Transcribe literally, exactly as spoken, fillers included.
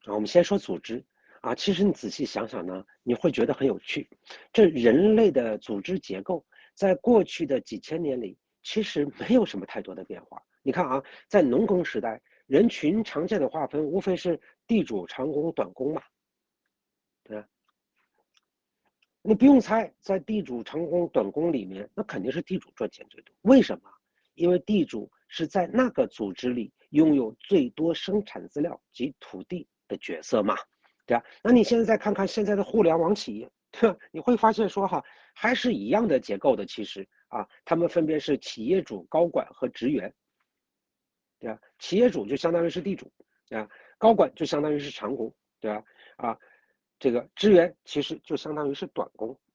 啊，我们先说组织啊，其实你仔细想想呢，你会觉得很有趣。这人类的组织结构在过去的几千年里，其实没有什么太多的变化。你看啊，在农耕时代，人群常见的划分无非是地主、长工、短工嘛，对吧？你不用猜，在地主、长工、短工里面，那肯定是地主赚钱最多。为什么？因为地主是在那个组织里拥有最多生产资料及土地的角色嘛，对吧？那你现在再看看现在的互联网企业，对吧？你会发现说哈，还是一样的结构的，其实啊，他们分别是企业主、高管和职员，对吧？企业主就相当于是地主，对吧？高管就相当于是长工，对吧？啊，这个职员其实就相当于是短工。